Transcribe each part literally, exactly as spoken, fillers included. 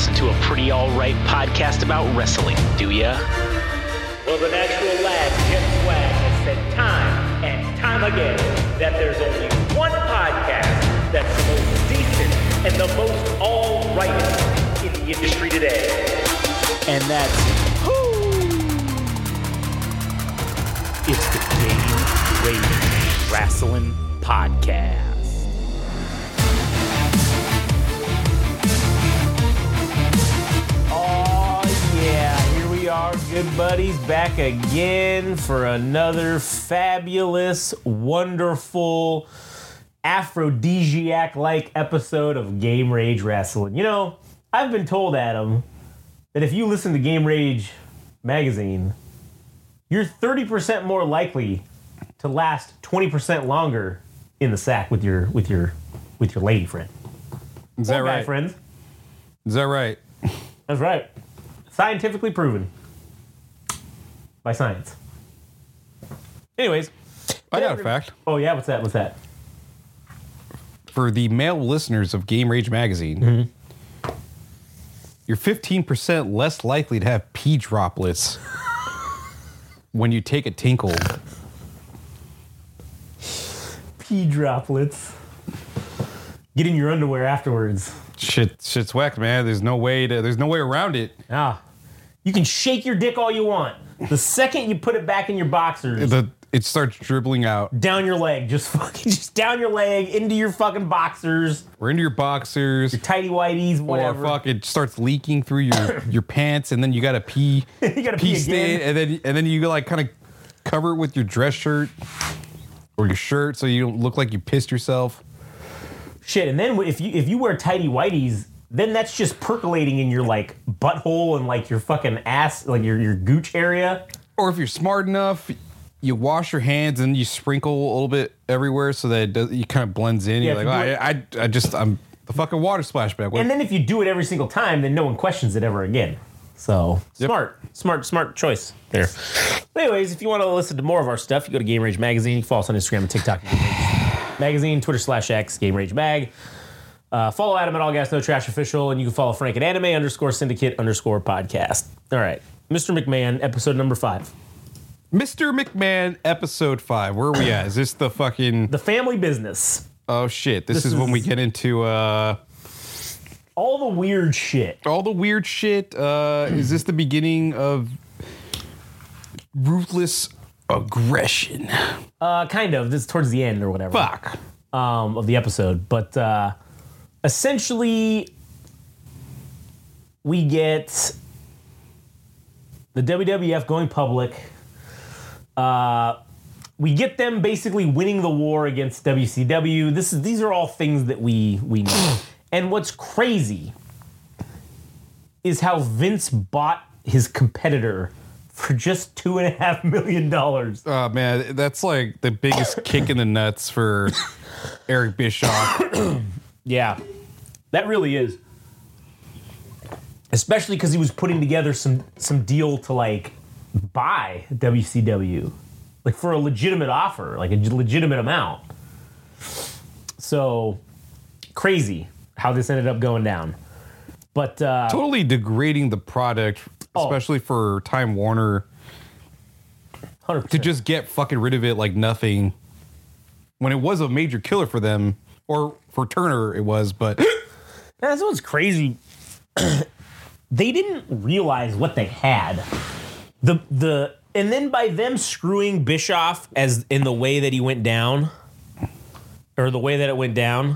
listen to a pretty alright podcast about wrestling, do ya? Well, the natural lad, Jim Swag, has said time and time again that there's only one podcast that's the most decent and the most all-rightest in the industry today. And that's... It's the Game Rage Wrestling Podcast. Oh, yeah. Here we are, good buddies, back again for another fabulous, wonderful, aphrodisiac-like episode of Game Rage Wrestling. You know, I've been told, Adam, that if you listen to Game Rage magazine, you're thirty percent more likely to last twenty percent longer in the sack with your with your with your lady friend. Is that or guy right? friends. Is that right? That's right. Scientifically proven by science. Anyways, I got a fact. Oh yeah, what's that? What's that? For the male listeners of Game Rage magazine, Mm-hmm. you're fifteen percent less likely to have pee droplets when you take a tinkle. Pee droplets. Get in your underwear afterwards. Shit, shit's whacked, man. There's no way to. There's no way around it. Ah, you can shake your dick all you want. The second you put it back in your boxers, The it starts dribbling out. down your leg, just fucking, just down your leg into your fucking boxers, We're into your boxers. tighty whities, whatever. Or fuck, it starts leaking through your, your pants, and then you gotta pee. You gotta pee stain, again. and then and then you like kind of cover it with your dress shirt or your shirt, so you don't look like you pissed yourself. Shit, and then if you if you wear tighty whities, then that's just percolating in your like butthole and like your fucking ass, like your your gooch area. Or if you're smart enough, you wash your hands and you sprinkle a little bit everywhere so that it does, you kind of blends in. Yeah, You're if like, you oh, I, I, I just, I'm the fucking water splashback. And then if you do it every single time, then no one questions it ever again. So Yep. smart, smart, smart choice there. But anyways, if you want to listen to more of our stuff, you go to Game Rage Magazine. You can follow us on Instagram and TikTok. Game Rage Magazine, Twitter slash X, Game Rage Mag. Uh, follow Adam at All Gas No Trash Official, and you can follow Frank at Anime underscore Syndicate underscore Podcast. All right, Mister McMahon, episode number five. Mister McMahon, episode five. Where are we at? Is this the fucking? The family business. Oh shit! This, This is, when we is- get into uh, All the weird shit. all the weird shit. Uh, is this the beginning of ruthless aggression? Uh, kind of. This is towards the end or whatever. Fuck. Um, of the episode. But uh, essentially, we get the W W F going public. Uh, we get them basically winning the war against W C W. This is these are all things that we we know. And what's crazy is how Vince bought his competitor for just two and a half million dollars. Oh man, that's like the biggest kick in the nuts for Eric Bischoff. Yeah, that really is. Especially because he was putting together some some deal to like buy W C W, like for a legitimate offer, like a legitimate amount. So crazy how this ended up going down. But uh, Totally degrading the product, Oh. especially for Time Warner, one hundred percent. to just get fucking rid of it like nothing. When it was a major killer for them, or for Turner it was, but That's what's crazy. They didn't realize what they had. The the and then by them screwing Bischoff as in the way that he went down, or the way that it went down,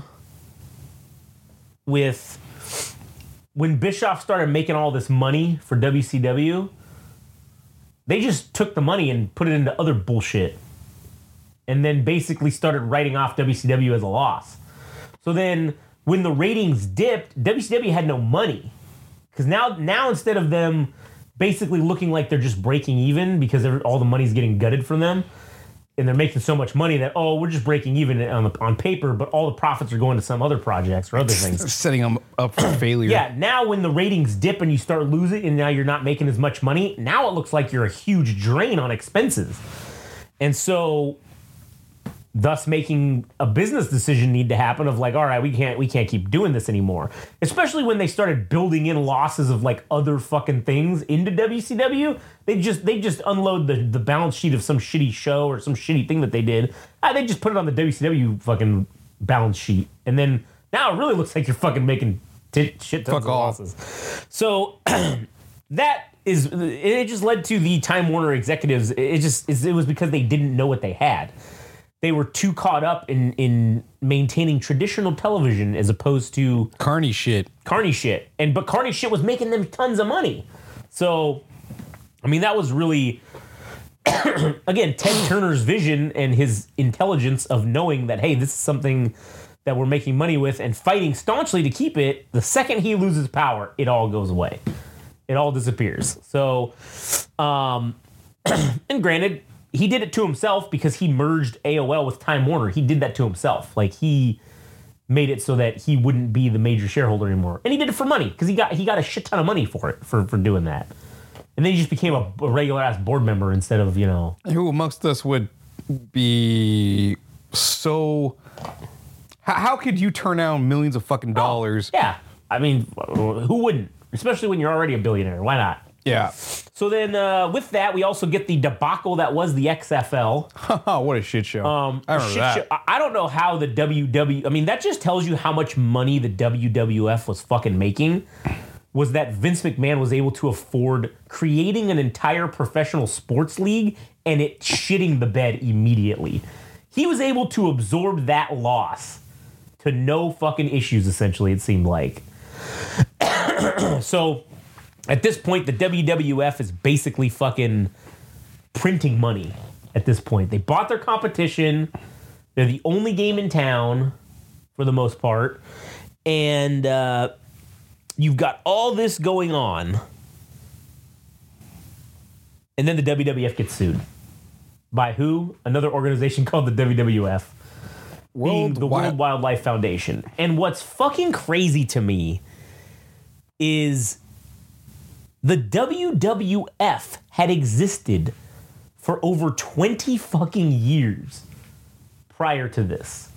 with when Bischoff started making all this money for W C W, they just took the money and put it into other bullshit. And then basically started writing off W C W as a loss. So then when the ratings dipped, W C W had no money. Because now, now instead of them basically looking like they're just breaking even because they're- all the money's getting gutted from them, and they're making so much money that, oh, we're just breaking even on, the, on paper, but all the profits are going to some other projects or other things. setting them up for failure. Yeah, now when the ratings dip and you start losing and now you're not making as much money, now it looks like you're a huge drain on expenses. And so thus making a business decision need to happen of like, all right, we can't we can't keep doing this anymore. Especially when they started building in losses of like other fucking things into W C W. They just they just unload the, the balance sheet of some shitty show or some shitty thing that they did. Uh, they just put it on the W C W fucking balance sheet. And then now it really looks like you're fucking making t- shit tons Fuck of off. losses. So that is, it just led to the Time Warner executives. It just, it was because they didn't know what they had. They were too caught up in, in maintaining traditional television as opposed to Carney shit. Carney shit. And but Carney shit was making them tons of money. So, I mean, that was really, again, Ted Turner's vision and his intelligence of knowing that, hey, this is something that we're making money with and fighting staunchly to keep it. The second he loses power, it all goes away. It all disappears. So, um, and granted, he did it to himself because he merged A O L with Time Warner. He did that to himself. Like, he made it so that he wouldn't be the major shareholder anymore. And he did it for money because he got he got a shit ton of money for it, for, for doing that. And then he just became a, a regular-ass board member instead of, you know... Who amongst us would be so... How, how could you turn down millions of fucking dollars? Oh, yeah. I mean, who wouldn't? Especially when you're already a billionaire. Why not? Yeah. So then uh, with that, we also get the debacle that was the X F L. What a shit show. Um, I remember shit that. show. I don't know how the W W... I mean, that just tells you how much money the W W F was fucking making. Was that Vince McMahon was able to afford creating an entire professional sports league and it shitting the bed immediately. He was able to absorb that loss to no fucking issues, essentially, it seemed like. So, at this point, the W W F is basically fucking printing money at this point. They bought their competition. They're the only game in town, for the most part. And uh, you've got all this going on. And then the W W F gets sued. By who? Another organization called the W W F. Being World the Wild- World Wildlife Foundation. And what's fucking crazy to me is the W W F had existed for over twenty fucking years prior to this.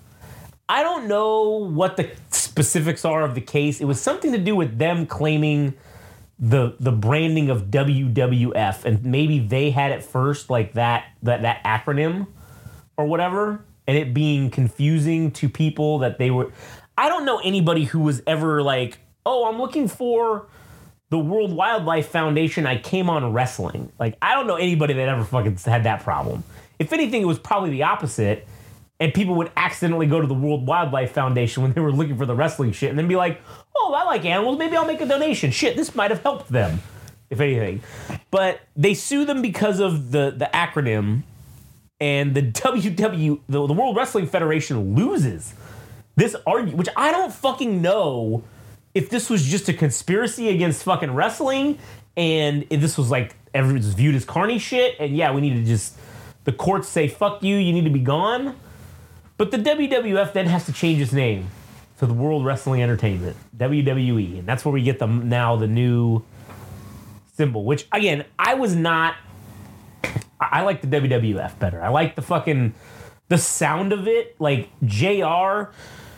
I don't know what the specifics are of the case. It was something to do with them claiming the the branding of W W F, and maybe they had it first, like that that that acronym or whatever, and it being confusing to people that they were. I don't know anybody who was ever like, oh, I'm looking for the World Wildlife Foundation. I came on wrestling. Like, I don't know anybody that ever fucking had that problem. If anything, it was probably the opposite. And people would accidentally go to the World Wildlife Foundation when they were looking for the wrestling shit and then be like, oh, I like animals. Maybe I'll make a donation. Shit, this might have helped them, if anything. But they sue them because of the, the acronym. And the W W, the, the World Wrestling Federation loses this argument, which I don't fucking know if this was just a conspiracy against fucking wrestling and if this was like, everyone's viewed as carny shit. And yeah, we need to just, the courts say, fuck you, you need to be gone. But the W W F then has to change its name to the World Wrestling Entertainment, W W E. And that's where we get the now the new symbol, which, again, I was not... I, I like the W W F better. I like the fucking... The sound of it, like J R.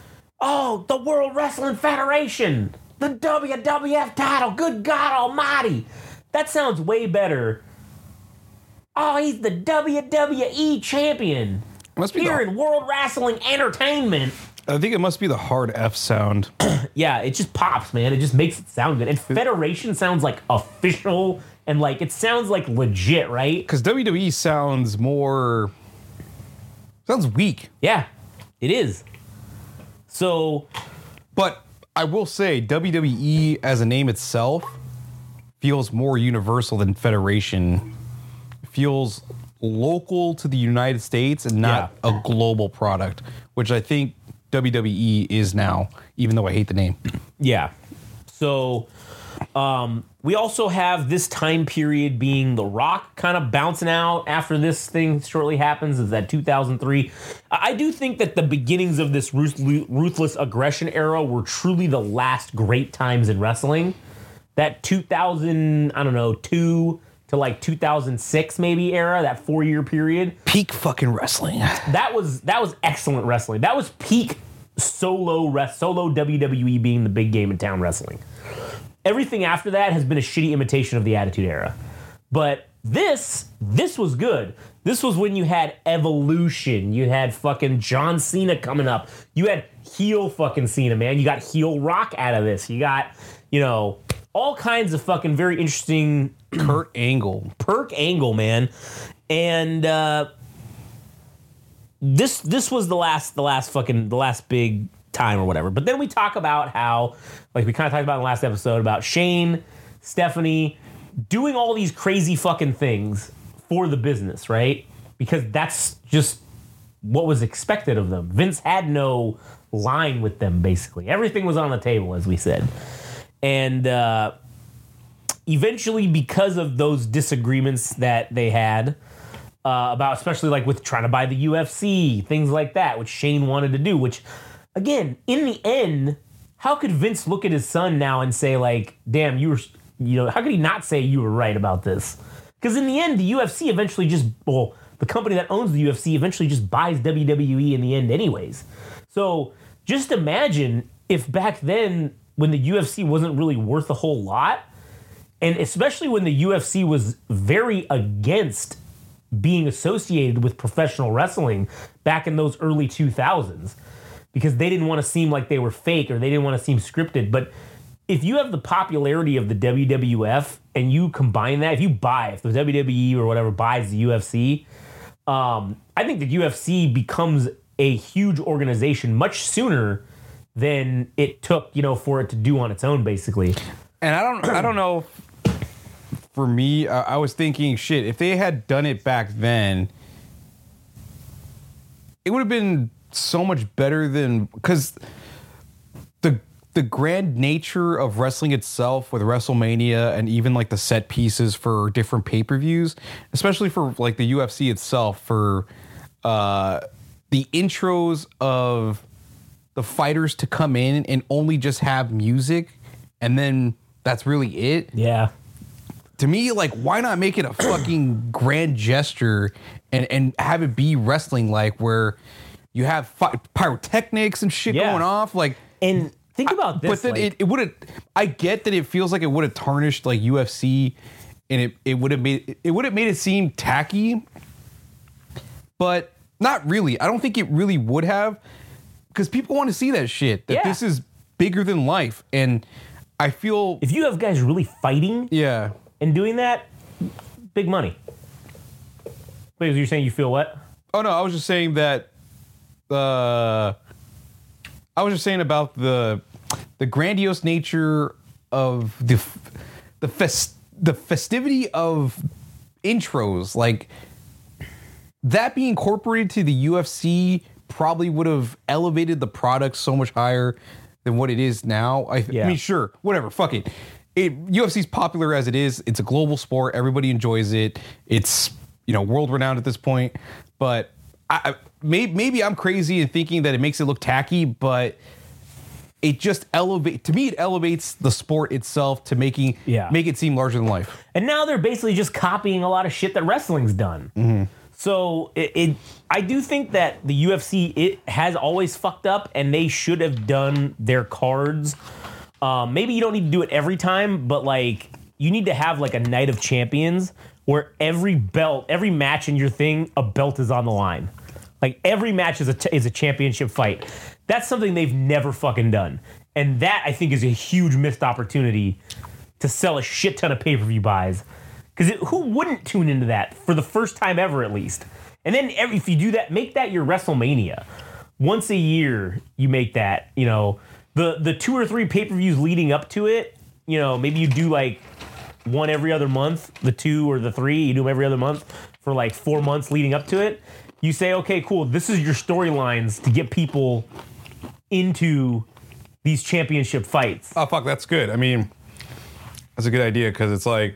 Oh, the World Wrestling Federation. The W W F title. Good God almighty. That sounds way better. Oh, he's the W W E champion. Must be Here the, in World Wrestling Entertainment. I think it must be the hard F sound. Yeah, it just pops, man. It just makes it sound good. And Federation sounds like official and like it sounds like legit, right? Because W W E sounds more... Sounds weak. Yeah, it is. So... But I will say, W W E as a name itself feels more universal than Federation. It feels local to the United States and not Yeah. a global product, which I think W W E is now, even though I hate the name. Yeah. So um, we also have this time period being The Rock kind of bouncing out after this thing shortly happens, is that two thousand three. I do think that the beginnings of this ruth- ruthless aggression era were truly the last great times in wrestling. That two thousand, I don't know, two to like two thousand six maybe era, that four year period. Peak fucking wrestling. That was that was excellent wrestling. That was peak solo rest solo W W E being the big game in town wrestling. Everything after that has been a shitty imitation of the Attitude Era. But this this was good. This was when you had Evolution. You had fucking John Cena coming up. You had heel fucking Cena, man. You got heel Rock out of this. You got, you know, all kinds of fucking very interesting Kurt Angle. Perk Angle, man. And uh, this this was the last the last fucking the last big time or whatever. But then we talk about how, like we kind of talked about in the last episode, about Shane, Stephanie doing all these crazy fucking things for the business, right? Because that's just what was expected of them. Vince had no line with them, basically. Everything was on the table, as we said. And uh, eventually, because of those disagreements that they had, uh, about especially like with trying to buy the U F C, things like that, which Shane wanted to do, which, again, in the end, how could Vince look at his son now and say, like, damn, you were, you know, how could he not say you were right about this? Because in the end, the U F C eventually just, well, the company that owns the U F C eventually just buys W W E in the end anyways. So just imagine if back then, when the U F C wasn't really worth a whole lot, and especially when the U F C was very against being associated with professional wrestling back in those early two thousands, because they didn't want to seem like they were fake or they didn't want to seem scripted. But if you have the popularity of the W W F and you combine that, if you buy, if the W W E or whatever buys the U F C, um, I think the U F C becomes a huge organization much sooner than it took, you know, for it to do on its own, basically. And I don't, I don't know. For me, uh, I was thinking, shit, if they had done it back then, it would have been so much better than, because the the grand nature of wrestling itself with WrestleMania and even like the set pieces for different pay-per-views, especially for like the U F C itself, for uh, the intros of the fighters to come in and only just have music, and then that's really it. Yeah. To me, like, why not make it a fucking grand gesture and, and have it be wrestling, like, where you have fi- pyrotechnics and shit Yeah. going off, like. And think about this. But then like, it, it would have. I get that it feels like it would have tarnished like U F C, and it it would have made it would have made it seem tacky. But not really. I don't think it really would have, because people want to see that shit. That Yeah. this is bigger than life, and I feel if you have guys really fighting yeah. and doing that, big money. Wait, you're saying you feel what? Oh no, I was just saying that. Uh, I was just saying about the the grandiose nature of the the fest the festivity of intros, like that being incorporated to the U F C probably would have elevated the product so much higher than what it is now. I, Yeah. I mean, sure, whatever, fuck it. It U F C's popular as it is. It's a global sport. Everybody enjoys it. It's, you know, world renowned at this point. But I, I maybe, maybe I'm crazy in thinking that it makes it look tacky, but it just elevate to me. It elevates the sport itself to making Yeah. make it seem larger than life. And now they're basically just copying a lot of shit that wrestling's done. Mm-hmm. So it, it, I do think that the U F C it has always fucked up, and they should have done their cards. Um, maybe you don't need to do it every time, but like you need to have like a night of champions where every belt, every match in your thing, a belt is on the line. Like every match is a t- is a championship fight. That's something they've never fucking done, and that I think is a huge missed opportunity to sell a shit ton of pay-per-view buys. Because who wouldn't tune into that for the first time ever, at least? And then every, if you do that, make that your WrestleMania. Once a year, you make that. You know, the the two or three pay-per-views leading up to it. You know, maybe you do like one every other month. The two or the three, you do them every other month for like four months leading up to it. You say, okay, cool. This is your storylines to get people into these championship fights. Oh fuck, that's good. I mean, that's a good idea, because it's like,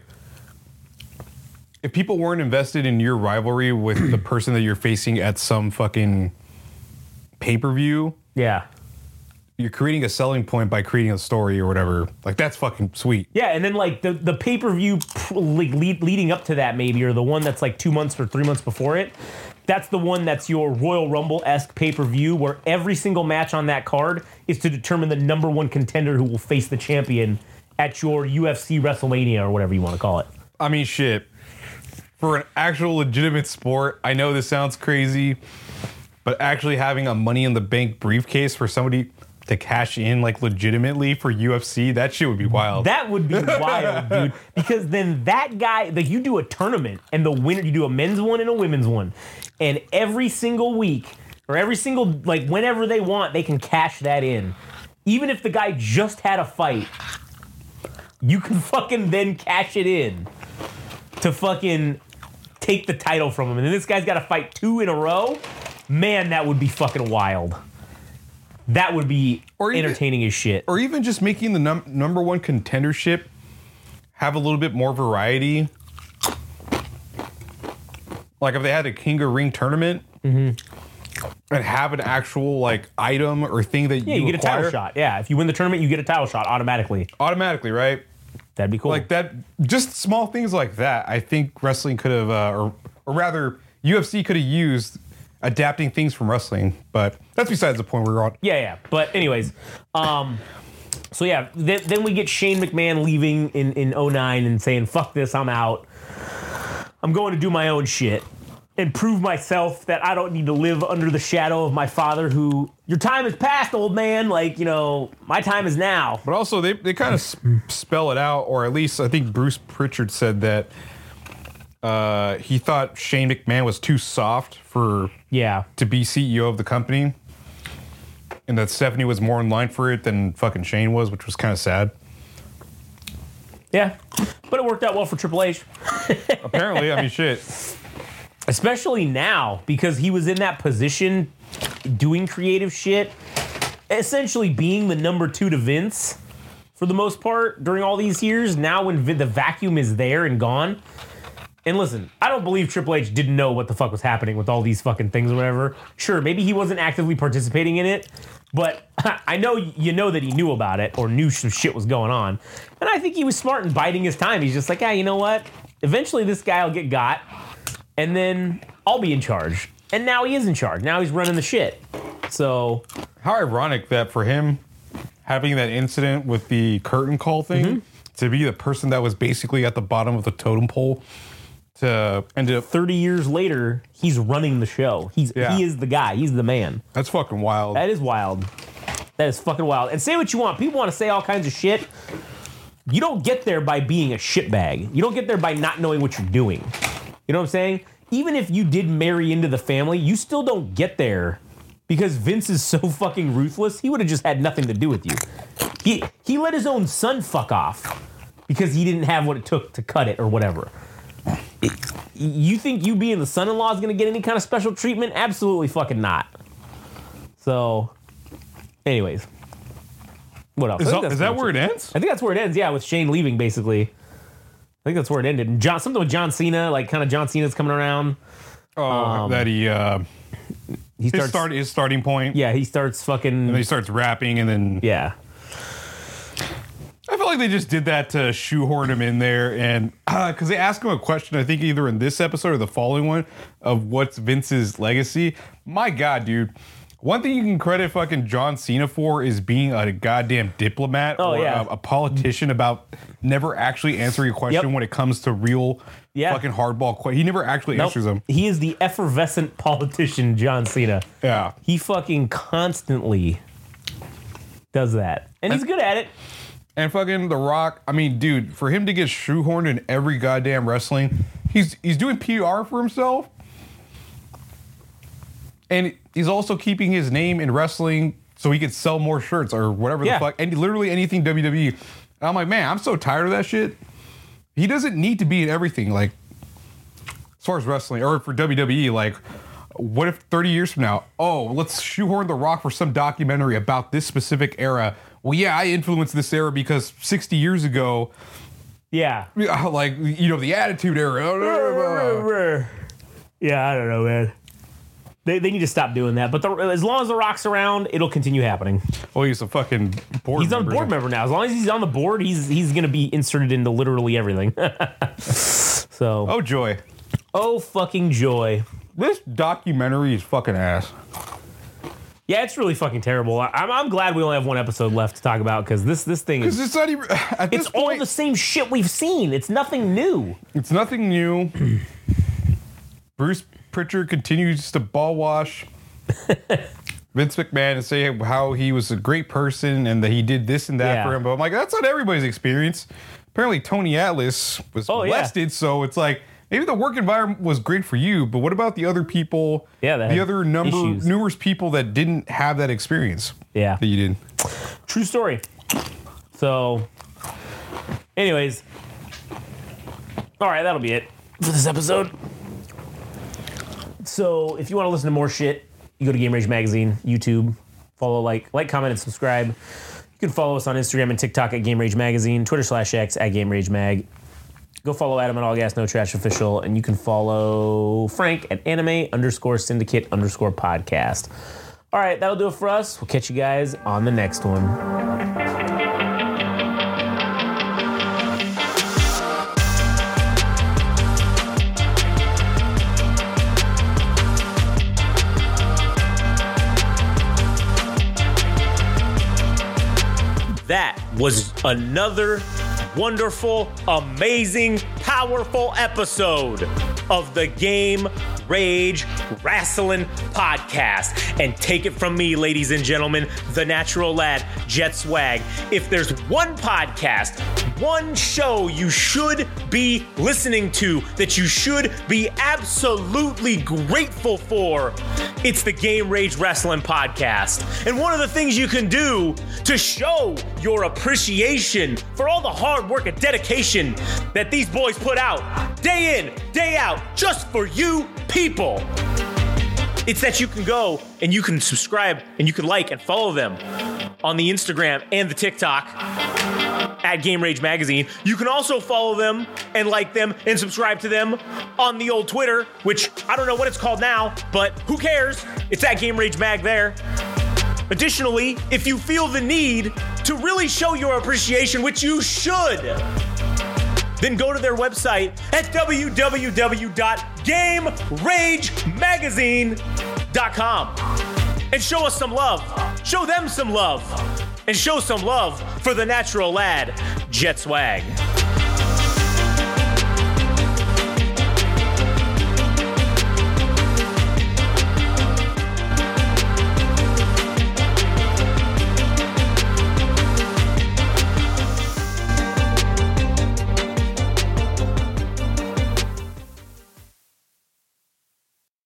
if people weren't invested in your rivalry with the person that you're facing at some fucking pay-per-view, Yeah. you're creating a selling point by creating a story or whatever. Like, that's fucking sweet. Yeah, and then like the the pay per view like lead, leading up to that maybe, or the one that's like two months or three months before it. That's the one that's your Royal Rumble-esque pay-per-view where every single match on that card is to determine the number one contender who will face the champion at your U F C WrestleMania or whatever you want to call it. I mean, shit. For an actual legitimate sport, I know this sounds crazy, but actually having a Money in the Bank briefcase for somebody to cash in, like, legitimately for U F C, that shit would be wild. That would be wild, dude. Because then that guy, like, you do a tournament, and the winner, you do a men's one and a women's one, and every single week, or every single, like, whenever they want, they can cash that in. Even if the guy just had a fight, you can fucking then cash it in to fucking take the title from him. And then this guy's got to fight two in a row. Man, that would be fucking wild. That would be or even, entertaining as shit. Or even just making the num- number one contendership have a little bit more variety. Like if they had a King of Ring tournament mm-hmm. and have an actual like item or thing that yeah, you, you get acquire. a title shot. Yeah, if you win the tournament, you get a title shot automatically. Automatically, right? That'd be cool. Like that, just small things like that. I think wrestling could have, uh, or, or rather, U F C could have used adapting things from wrestling. But that's besides the point we're on. Yeah, yeah. But anyways, um, so yeah, then, then we get Shane McMahon leaving in in oh nine and saying, "Fuck this, I'm out. I'm going to do my own shit and prove myself that I don't need to live under the shadow of my father who, your time is past, old man. Like, you know, my time is now." But also, they, they kind of sp- spell it out, or at least I think Bruce Pritchard said that uh, he thought Shane McMahon was too soft for yeah to be C E O of the company, and that Stephanie was more in line for it than fucking Shane was, which was kind of sad. Yeah, but it worked out well for Triple H. Apparently, I mean, shit. Especially now, because he was in that position doing creative shit, essentially being the number two to Vince for the most part during all these years. Now when vi- the vacuum is there and gone. And listen, I don't believe Triple H didn't know what the fuck was happening with all these fucking things or whatever. Sure, maybe he wasn't actively participating in it, but I know you know that he knew about it or knew some shit was going on. And I think he was smart in biding his time. He's just like, ah, you know what? Eventually this guy will get got. And then I'll be in charge. And now he is in charge. Now he's running the shit. So how ironic that for him having that incident with the curtain call thing mm-hmm. to be the person that was basically at the bottom of the totem pole to end up thirty years later, he's running the show. He's yeah. he is the guy. He's the man. That's fucking wild. That is wild. That is fucking wild. And say what you want. People want to say all kinds of shit. You don't get there by being a shitbag. You don't get there by not knowing what you're doing. You know what I'm saying? Even if you did marry into the family, you still don't get there because Vince is so fucking ruthless. He would have just had nothing to do with you. He he let his own son fuck off because he didn't have what it took to cut it or whatever. It, you think you being the son-in-law is going to get any kind of special treatment? Absolutely fucking not. So, anyways. What else? Is, that, is that where it ends? I think that's where it ends, yeah, with Shane leaving, basically. I think that's where it ended. And John, something with John Cena, like kind of John Cena's coming around. Oh, um, that he, uh, he starts, his, start, his starting point. Yeah, he starts fucking. And then he starts rapping, and then. Yeah. I feel like they just did that to shoehorn him in there. And because uh, they asked him a question, I think either in this episode or the following one, of what's Vince's legacy. My God, dude. One thing you can credit fucking John Cena for is being a goddamn diplomat oh, or yeah. a, a politician about never actually answering a question yep. when it comes to real yeah. fucking hardball questions. He never actually nope. answers them. He is the effervescent politician, John Cena. Yeah. He fucking constantly does that. And, and he's good at it. And fucking The Rock, I mean, dude, for him to get shoehorned in every goddamn wrestling, he's he's doing P R for himself. And he's also keeping his name in wrestling so he could sell more shirts or whatever yeah. the fuck. And literally anything W W E. And I'm like, man, I'm so tired of that shit. He doesn't need to be in everything. Like, as far as wrestling or for W W E, like, what if thirty years from now, oh, let's shoehorn The Rock for some documentary about this specific era. Well, yeah, I influenced this era because sixty years ago. Yeah. Like, you know, the Attitude Era. Yeah, I don't know, man. They, they need to stop doing that. But the, as long as The Rock's around, it'll continue happening. Well, he's a fucking board He's member. a board member now. As long as he's on the board, he's he's going to be inserted into literally everything. So. Oh, joy. Oh, fucking joy. This documentary is fucking ass. Yeah, it's really fucking terrible. I, I'm, I'm glad we only have one episode left to talk about because this this thing is. Because it's not even. At It's this point, all the same shit we've seen. It's nothing new. It's nothing new. Bruce Pritchard continues to ball wash Vince McMahon and say how he was a great person and that he did this and that Yeah. for him. But I'm like, that's not everybody's experience. Apparently, Tony Atlas was Oh, yeah. molested, so it's like maybe the work environment was great for you, but what about the other people? Yeah, that the had other number issues. numerous people that didn't have that experience. Yeah. that you did. True story. So, anyways. All right, that'll be it for this episode. So, if you want to listen to more shit, you go to Game Rage Magazine, YouTube, follow, like, like, comment, and subscribe. You can follow us on Instagram and TikTok at Game Rage Magazine, Twitter slash X at Game Rage Mag. Go follow Adam at All Gas No Trash Official, and you can follow Frank at Anime underscore Syndicate underscore Podcast. All right, that'll do it for us. We'll catch you guys on the next one. That was another wonderful, amazing, powerful episode of the Game Rage Wrestling Podcast. And take it from me, ladies and gentlemen, the natural lad, Jet Swag. If there's one podcast, one show you should be listening to, that you should be absolutely grateful for, it's the Game Rage Wrestling Podcast. And one of the things you can do to show your appreciation for all the hard work and dedication that these boys put out day in, day out, just for you people, it's that you can go and you can subscribe and you can like and follow them on the Instagram and the TikTok at Game Rage Magazine. You can also follow them and like them and subscribe to them on the old Twitter, which I don't know what it's called now, but who cares? It's at Game Rage Mag there. Additionally, if you feel the need to really show your appreciation, which you should, then go to their website at w w w dot game rage magazine dot com and show us some love. Show them some love. And show some love for the natural lad, Jet Swag.